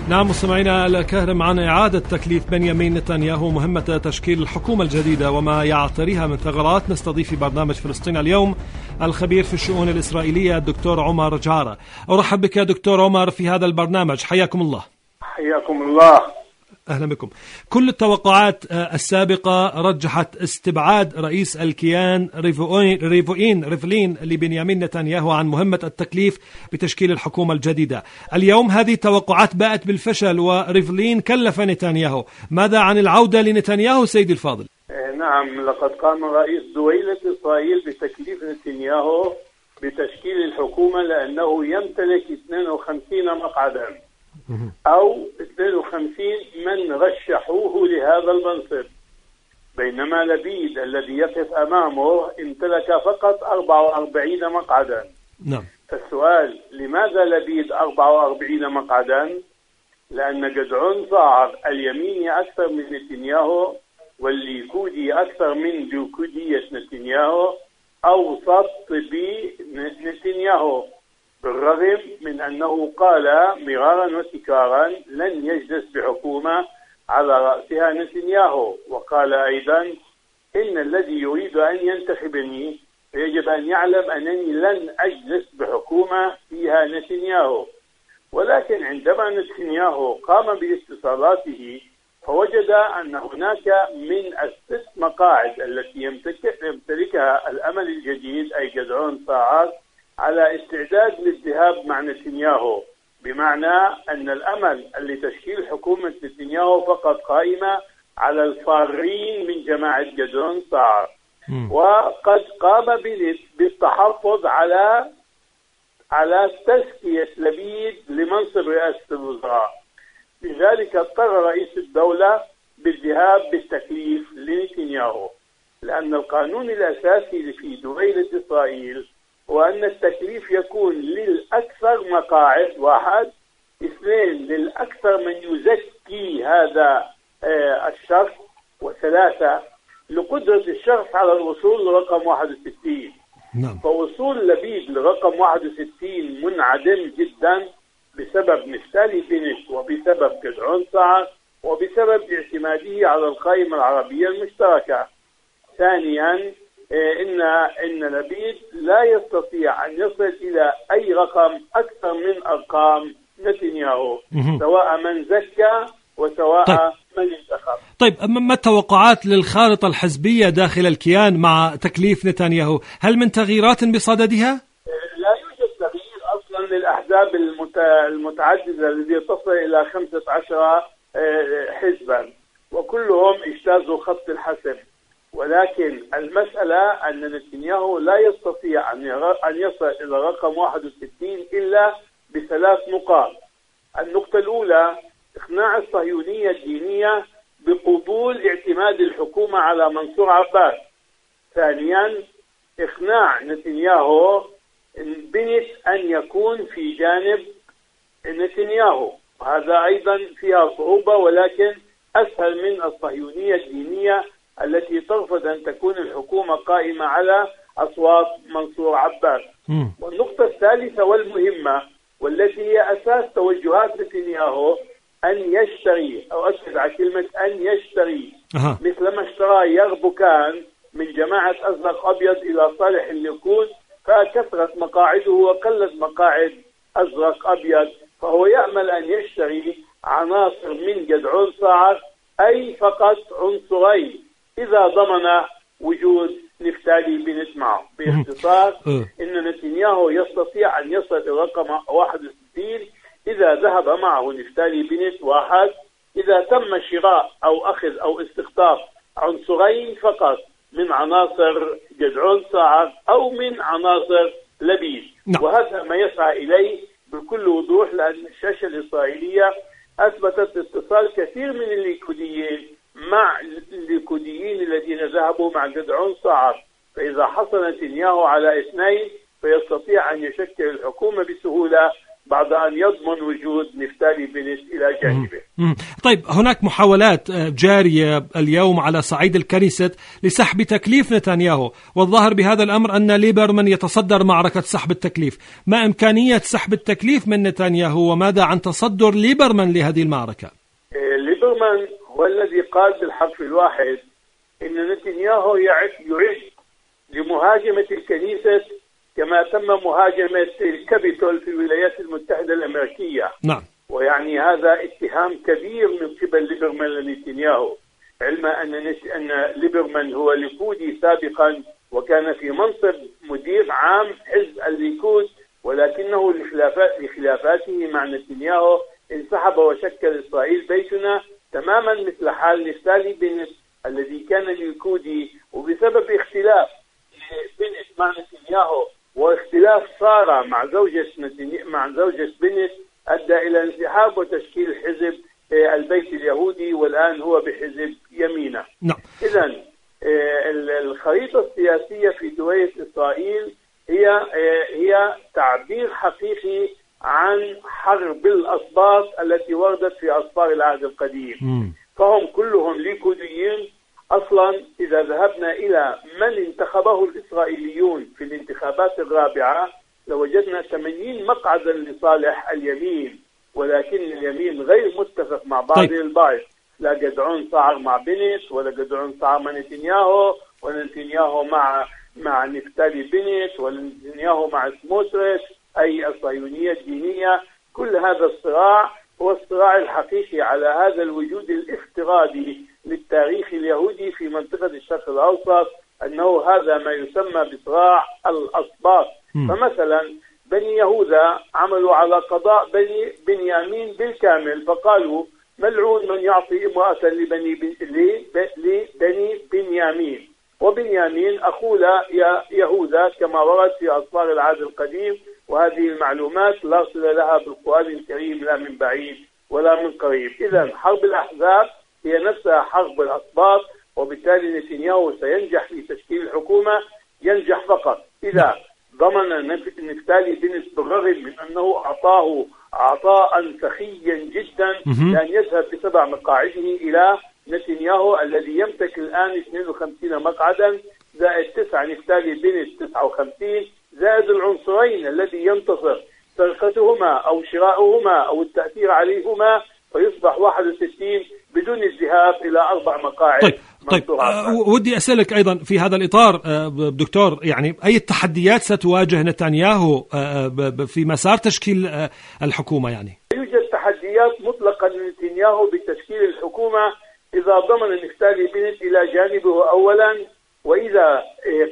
نعم مستمعينا الكرام، عن إعادة تكليف بنيامين نتنياهو مهمة تشكيل الحكومة الجديدة وما يعتريها من ثغرات، نستضيف في برنامج فلسطين اليوم الخبير في الشؤون الإسرائيلية الدكتور عمر جعرة. أرحب بك دكتور عمر في هذا البرنامج، حياكم الله. حياكم الله. أهلا بكم. كل التوقعات السابقة رجحت استبعاد رئيس الكيان ريفلين لبنيامين نتنياهو عن مهمة التكليف بتشكيل الحكومة الجديدة. اليوم هذه التوقعات باءت بالفشل وريفلين كلف نتنياهو. ماذا عن العودة لنتنياهو سيدي الفاضل؟ نعم، لقد قام رئيس دويلة إسرائيل بتكليف نتنياهو بتشكيل الحكومة لأنه يمتلك 52 مقعدا أو 52 من رشحوه لهذا المنصب، بينما لبيد الذي يقف أمامه امتلك فقط 44 مقعدا. نعم. فالسؤال: لماذا لبيد 44 مقعدا؟ لأن جدعون صاعر اليميني أكثر من نتنياهو والليكودي أكثر من ليكودية نتنياهو أوسط بنتنياهو، بالرغم من أنه قال مرارا وتكرارا لن يجلس بحكومة على رأسها نتنياهو، وقال أيضا إن الذي يريد أن ينتخبني يجب أن يعلم أنني لن أجلس بحكومة فيها نتنياهو. ولكن عندما نتنياهو قام باتصالاته فوجد أن هناك من ال6 مقاعد التي يمتلكها الأمل الجديد أي جدعون صاعر على استعداد للذهاب مع نتنياهو، بمعنى أن الأمل لتشكيل حكومة نتنياهو فقط قائمة على الفارين من جماعة جدعون صاعر، وقد قام بالتحفظ على تزكية لبيد لمنصب رئاسة الوزراء. لذلك اضطر رئيس الدولة بالذهاب بالتكليف لنتنياهو، لأن القانون الأساسي في دويلة إسرائيل وأن التكليف يكون للأكثر مقاعد 1، 2 للأكثر من يزكي هذا الشخص، و3 لقدرة الشخص على الوصول لرقم 61. نعم. فوصول لبيد لرقم 61 منعدم جدا بسبب نفتالي بنت وبسبب جدعون صاعر وبسبب اعتماده على القائمة العربية المشتركة. ثانيا إن لبيد لا يستطيع أن يصل إلى أي رقم أكثر من أرقام نتنياهو، سواء من زكى وسواء من انتخب. طيب، ما التوقعات للخارطة الحزبية داخل الكيان مع تكليف نتنياهو؟ هل من تغييرات بصددها؟ لا يوجد تغيير أصلا للأحزاب المتعددة التي تصل إلى 15 حزبا، وكلهم اجتازوا خط الحسم. ولكن المسألة أن نتنياهو لا يستطيع أن يصل إلى رقم 61 إلا ب3 نقاط. النقطة الأولى: إقناع الصهيونية الدينية بقبول اعتماد الحكومة على منصور عباس. ثانيا: إقناع نتنياهو بنت أن يكون في جانب نتنياهو، وهذا أيضا فيها صعوبة، ولكن أسهل من الصهيونية الدينية التي ترفض أن تكون الحكومة قائمة على أصوات منصور عباس. والنقطة الثالثة والمهمة والتي هي أساس توجهات نتنياهو أن يشتري، أو أشهد على كلمة أن يشتري، مثلما اشترى يربكان من جماعة أزرق أبيض إلى صالح الليكود، فكثرت مقاعده وقلت مقاعد أزرق أبيض، فهو يأمل أن يشتري عناصر من جدعون صاعر، أي فقط عنصرين إذا ضمن وجود نفتالي بنت معه. باختصار، إن نتنياهو يستطيع أن يصل إلى رقم 61 إذا ذهب معه نفتالي بنت 1، إذا تم شراء أو أخذ أو استخطاف عنصرين فقط من عناصر جدعون صاعر أو من عناصر لبيد. وهذا ما يسعى إليه بكل وضوح، لأن الشاشة الإسرائيلية أثبتت اتصال كثير من الليكوديين مع الليكوديين الذين ذهبوا مع جدعون صاعر، فإذا حصل نتنياهو على 2 فيستطيع أن يشكل الحكومة بسهولة بعد أن يضمن وجود نفتالي بنت إلى جانبه. طيب، هناك محاولات جارية اليوم على صعيد الكنيست لسحب تكليف نتنياهو، والظاهر بهذا الأمر أن ليبرمان يتصدر معركة سحب التكليف. ما إمكانية سحب التكليف من نتنياهو، وماذا عن تصدر ليبرمان لهذه المعركة؟ ليبرمان هو الذي قال بالحرف الواحد إن نتنياهو يعد لمهاجمة الكنيسة كما تم مهاجمة الكابيتول في الولايات المتحدة الأمريكية. نعم. ويعني هذا اتهام كبير من قبل ليبرمان لنتنياهو، علما أن ليبرمان هو ليكودي سابقا وكان في منصب مدير عام حزب الليكود، ولكنه لخلافاته مع نتنياهو انسحب وشكل إسرائيل بيتنا تماما مثل حال نفتالي بنت الذي كان ليكودي، وبسبب اختلاف بنت مع نتنياهو واختلاف سارة مع زوجة بنت أدى إلى انسحاب وتشكيل حزب البيت اليهودي، والآن هو بحزب يمينة. نعم. إذن الخريطة السياسية في دوية إسرائيل هي تعبير حقيقي عن حرب الأسباط التي وردت في أسفار العهد القديم. فهم كلهم ليكوديين أصلا. إذا ذهبنا إلى من انتخبه الإسرائيليون في الانتخابات الرابعة لوجدنا 80 مقعدا لصالح اليمين، ولكن اليمين غير متفق مع بعض البعض. لا جدعون صار مع بنت، ولا جدعون صار مع نتنياهو، ولا نتنياهو مع نفتالي بنت، ولا نتنياهو مع سموتريتش أي الصهيونية الدينية. كل هذا الصراع هو الصراع الحقيقي على هذا الوجود الافتراضي للتاريخ اليهودي في منطقة الشرق الأوسط، أنه هذا ما يسمى بصراع الأسباط. فمثلا بني يهوذا عملوا على قضاء بني بنيامين بالكامل، فقالوا ملعون من يعطي امرأة لبني بنيامين، وبنيامين أخو يهوذا كما ورد في أسفار العهد القديم. وهذه المعلومات لا صلة لها بالقرآن الكريم لا من بعيد ولا من قريب. إذن حرب الأحزاب هي نفسها حرب الأسباط، وبالتالي نتنياهو سينجح في تشكيل الحكومة. ينجح فقط إذا ضمن نفتالي بنت بالرغم من أنه أعطاه عطاء سخيا جدا لأن يذهب ب7 مقاعده إلى نتنياهو الذي يمتلك الآن 52 مقعدا زائد 9 نفتالي بنت 59 زائد العنصرين الذي ينتصر سرقتهما أو شراؤهما أو التأثير عليهما، فيصبح 61 بدون الذهاب إلى 4 مقاعد. طيب ودي أسألك أيضا في هذا الإطار دكتور، يعني أي التحديات ستواجه نتنياهو في مسار تشكيل الحكومة؟ يعني يوجد تحديات مطلقة لنتنياهو بتشكيل الحكومة إذا ضمن نفتالي بنت إلى جانبه أولا، وإذا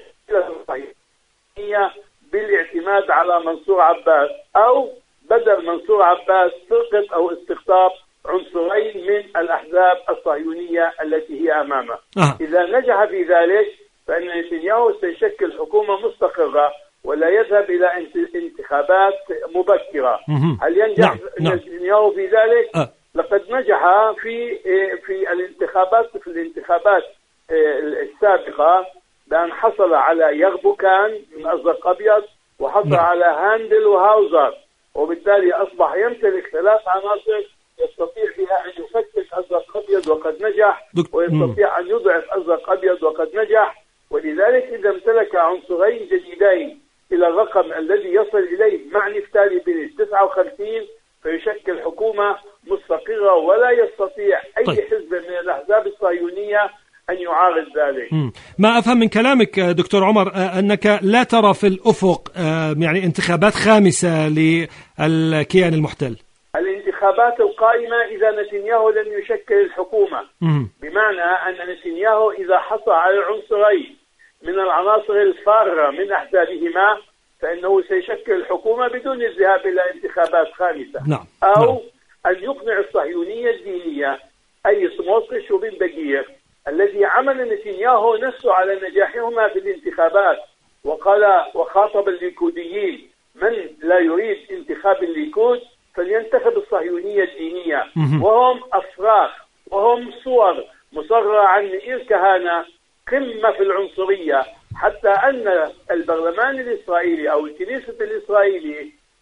بالاعتماد على منصور عباس، أو بدل منصور عباس سرقة أو استقطاب عنصرين من الأحزاب الصهيونية التي هي أمامه. إذا نجح في ذلك فإن نتنياهو سيشكل حكومة مستقرة ولا يذهب إلى انتخابات مبكرة. هل ينجح نتنياهو في ذلك؟ لقد نجح في الانتخابات السابقة بأن حصل على يغبكان من أزرق أبيض، وحصل على هاندل وهاوزر، وبالتالي أصبح يمتلك 3 عناصر يستطيع بها أن يفكك أزرق أبيض وقد نجح، ويستطيع أن يضعف أزرق أبيض وقد نجح. ولذلك إذا امتلك عنصرين جديدين إلى الرقم الذي يصل إليه مع نفتالي بنت 59 فيشكل حكومة مستقرة، ولا يستطيع أي حزب من الأحزاب الصهيونية أن يعارض ذلك. ما أفهم من كلامك دكتور عمر أنك لا ترى في الأفق يعني انتخابات خامسة للكيان المحتل. الانتخابات القائمة إذا نتنياهو لم يشكل الحكومة، بمعنى أن نتنياهو إذا حصل على عنصرين من العناصر الفارة من أحزابهما فإنه سيشكل الحكومة بدون الذهاب إلى انتخابات خامسة. أو أن يقنع الصهيونية الدينية أي سموتريتش وبن بكير الذي عمل نتنياهو نفسه على نجاحهما في الانتخابات، وخاطب الليكوديين من لا يريد انتخاب الليكود فلينتخب الصهيونية الدينية، وهم أفراخ وهم صور مصغرة عن مئير كهانة قمة في العنصرية، حتى أن البرلمان الإسرائيلي أو الكنيسة الإسرائيلي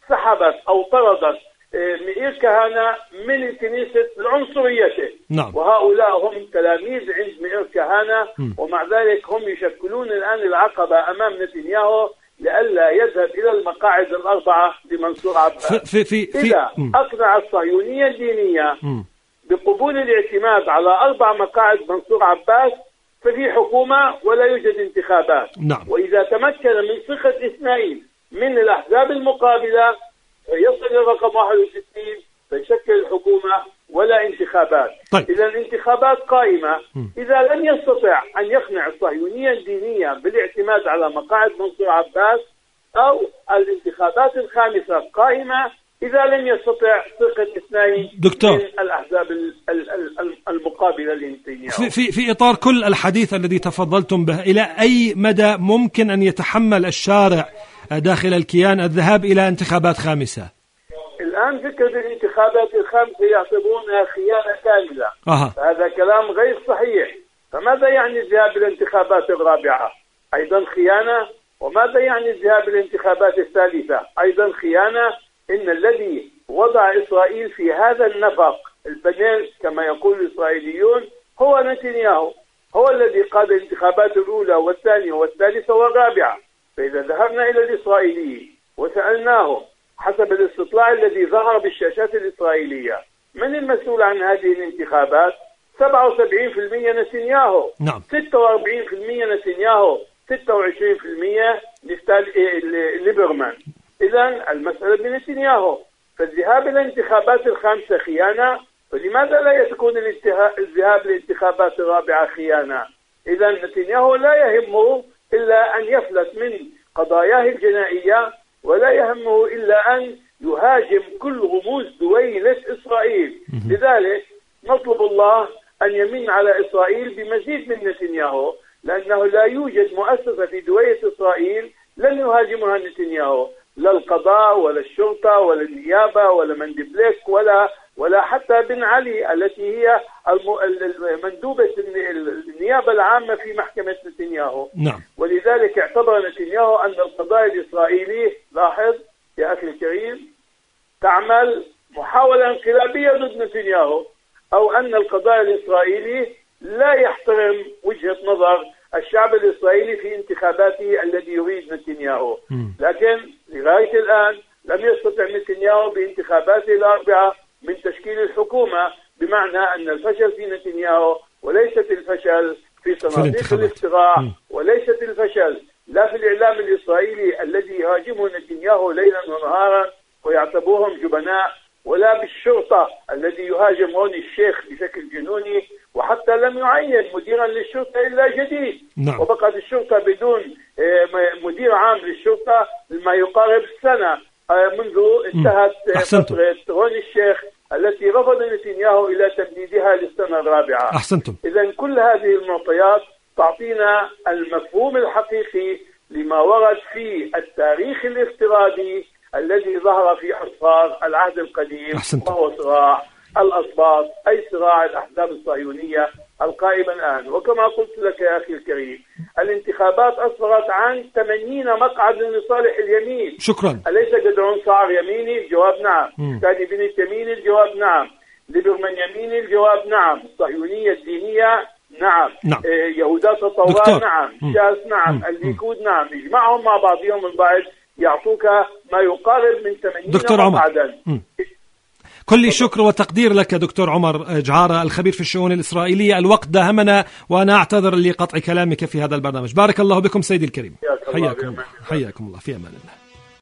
سحبت أو طردت مئير كهنة من الكنيسة العنصرية. نعم. وهؤلاء هم تلاميذ عند مئير كهنة، ومع ذلك هم يشكلون الآن العقبة أمام نتنياهو لئلا يذهب إلى المقاعد الأربعة لمنصور عباس. إذا أقنع الصهيونية الدينية بقبول الاعتماد على 4 مقاعد منصور عباس ففي حكومة ولا يوجد انتخابات. نعم. وإذا تمكن من صيغة 2 من الأحزاب المقابلة فيصل إلى رقم 61 فيشكل الحكومة ولا انتخابات. طيب. إذا الانتخابات قائمة. إذا لم يستطع أن يقنع الصهيونية الدينية بالاعتماد على مقاعد منصور عباس، أو الانتخابات الخامسة قائمة إذا لم يستطع صيغة 2 دكتور. من الأحزاب المقابلة لنتنياهو. في إطار كل الحديث الذي تفضلتم به، إلى أي مدى ممكن أن يتحمل الشارع داخل الكيان الذهاب إلى انتخابات خامسة؟ الآن فكرة الانتخابات الخامسة يعتبرونها خيانة كاملة. هذا كلام غير صحيح. فماذا يعني الذهاب إلى الانتخابات الرابعة؟ أيضا خيانة. وماذا يعني الذهاب إلى الانتخابات الثالثة؟ أيضا خيانة. إن الذي وضع إسرائيل في هذا النفق البنيل كما يقول الإسرائيليون هو نتنياهو، هو الذي قاد الانتخابات الأولى والثانية والثالثة والرابعة. فإذا ذهبنا إلى الإسرائيلي وسألناه حسب الاستطلاع الذي ظهر بالشاشات الإسرائيلية من المسؤول عن هذه الانتخابات، 77% نتنياهو. نعم. 46% نتنياهو، 26% ليبرمان. إذن المسألة بنتنياهو. فالذهاب إلى الانتخابات الخامسة خيانة، فلماذا لا يكون الذهاب للانتخابات الرابعة خيانة؟ إذن نتنياهو لا يهمه إلا أن يفلت من قضاياه الجنائية، ولا يهمه إلا أن يهاجم كل رموز دويلة إسرائيل. لذلك نطلب الله أن يمن على إسرائيل بمزيد من نتنياهو، لأنه لا يوجد مؤسسة في دويلة إسرائيل لن يهاجمها نتنياهو، لا القضاء ولا الشرطة ولا النيابة ولا مندبليك ولا حتى بن علي التي هي مندوبة النيابة العامة في محكمة نتنياهو. نعم. ولذلك اعتبر نتنياهو أن القضاء الإسرائيلي، لاحظ يا أخي الكريم، تعمل محاولة انقلابية ضد نتنياهو، أو أن القضاء الإسرائيلي لا يحترم وجهة نظر الشعب الإسرائيلي في انتخاباته الذي يريد نتنياهو. لكن لغاية الآن لم يستطع نتنياهو بانتخاباته الأربعة من تشكيل الحكومة، بمعنى أن الفشل في نتنياهو وليست الفشل في صناديق الاقتراع، وليست الفشل لا في الإعلام الإسرائيلي الذي يهاجمه نتنياهو ليلا ونهارا ويعتبرهم جبناء، ولا بالشرطة الذي يهاجم روني الشيخ بشكل جنوني، وحتى لم يعين مديرا للشرطة إلا جديد. نعم. وبقت الشرطة بدون مدير عام للشرطة ما يقارب سنة منذ انتهت فترة روني الشيخ التي رفض نتنياهو إلى تمديدها للسنة الرابعة. أحسنتم. إذن كل هذه المعطيات تعطينا المفهوم الحقيقي لما ورد في التاريخ الافتراضي الذي ظهر في أسفار العهد القديم، وهو صراع الأسباط، أي صراع الأحزاب الصهيونية القائمة الآن. وكما قلت لك يا أخي الكريم، الانتخابات أسفرت عن 80 مقعد لصالح اليمين. شكرا. أليس جدعون صار يميني؟ الجواب نعم. ثاني بنت يميني؟ الجواب نعم. ليبرمان يميني؟ الجواب نعم. الصهيونية الدينية؟ نعم. يهودات الطوال؟ نعم. شاس؟ نعم. الليكود؟ نعم. اجمعهم مع بعضهم البعض يعطوك ما يقارب من 80 دكتور مقعدا. عمر، كل شكر وتقدير لك دكتور عمر جعارة الخبير في الشؤون الإسرائيلية. الوقت داهمنا وأنا أعتذر لقطع كلامك في هذا البرنامج. بارك الله بكم سيدي الكريم. حياكم الله في أمان الله.